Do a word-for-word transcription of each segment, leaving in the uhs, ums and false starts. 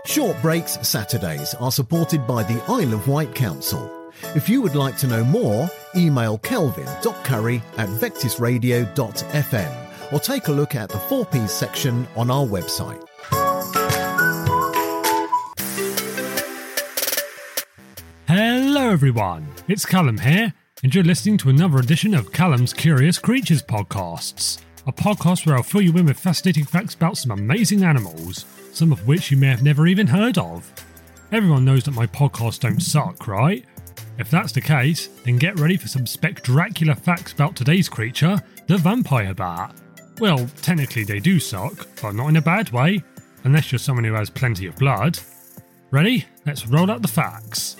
Short Breaks Saturdays are supported by the Isle of Wight Council. If you would like to know more, email kelvin dot curry at vectis radio dot f m or take a look at the four Ps section on our website. Hello everyone, it's Callum here, and you're listening to another edition of Callum's Curious Creatures podcasts, a podcast where I'll fill you in with fascinating facts about some amazing animals, some of which you may have never even heard of. Everyone knows that my podcasts don't suck, right? If that's the case, then get ready for some spectacular facts about today's creature, the vampire bat. Well, technically they do suck, but not in a bad way, unless you're someone who has plenty of blood. Ready? Let's roll out the facts.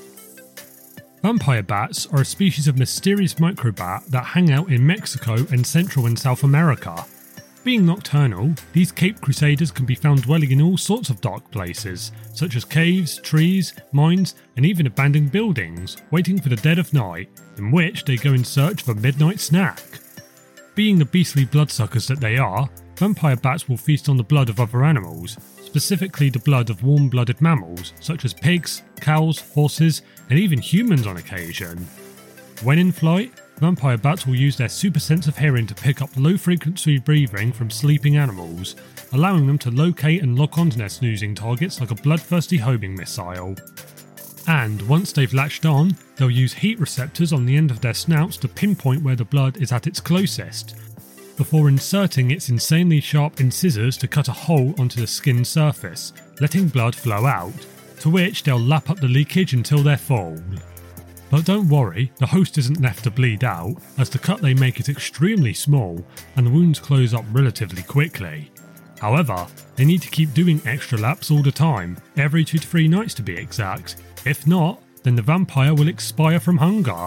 Vampire bats are a species of mysterious microbat that hang out in Mexico and Central and South America. Being nocturnal, these Cape Crusaders can be found dwelling in all sorts of dark places, such as caves, trees, mines, and even abandoned buildings, waiting for the dead of night, in which they go in search of a midnight snack. Being the beastly bloodsuckers that they are, vampire bats will feast on the blood of other animals, specifically the blood of warm-blooded mammals, such as pigs, cows, horses, and even humans on occasion. When in flight, vampire bats will use their super sense of hearing to pick up low-frequency breathing from sleeping animals, allowing them to locate and lock onto their snoozing targets like a bloodthirsty homing missile. And once they've latched on, they'll use heat receptors on the end of their snouts to pinpoint where the blood is at its closest, before inserting its insanely sharp incisors to cut a hole onto the skin surface, letting blood flow out, to which they'll lap up the leakage until they're full. But don't worry, the host isn't left to bleed out, as the cut they make is extremely small and the wounds close up relatively quickly. However, they need to keep doing extra laps all the time, every two to three nights to be exact. If not, then the vampire will expire from hunger.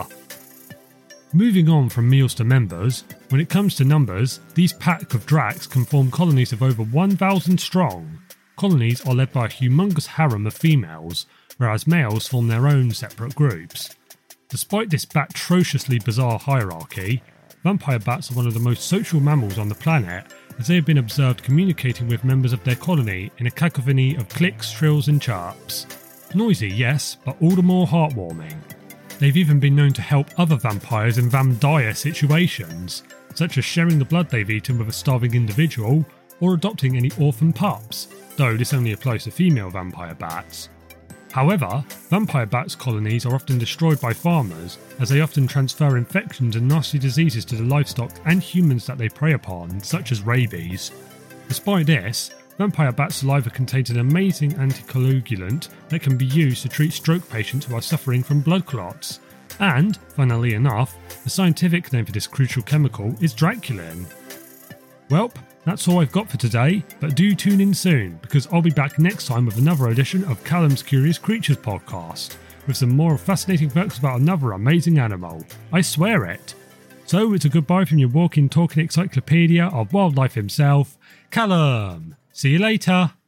Moving on from meals to members, when it comes to numbers, these pack of dracs can form colonies of over one thousand strong. Colonies are led by a humongous harem of females, whereas males form their own separate groups. Despite this batrociously bizarre hierarchy, vampire bats are one of the most social mammals on the planet, as they have been observed communicating with members of their colony in a cacophony of clicks, shrills and chirps. Noisy, yes, but all the more heartwarming. They've even been known to help other vampires in vampire situations, such as sharing the blood they've eaten with a starving individual or adopting any orphan pups, though this only applies to female vampire bats. However, vampire bats colonies are often destroyed by farmers, as they often transfer infections and nasty diseases to the livestock and humans that they prey upon, such as rabies. Despite this, vampire bat saliva contains an amazing anticoagulant that can be used to treat stroke patients who are suffering from blood clots. And, funnily enough, the scientific name for this crucial chemical is Draculin. Welp, that's all I've got for today, but do tune in soon, because I'll be back next time with another edition of Callum's Curious Creatures podcast, with some more fascinating facts about another amazing animal. I swear it. So it's a goodbye from your walking, talking encyclopedia of wildlife himself, Callum. See you later.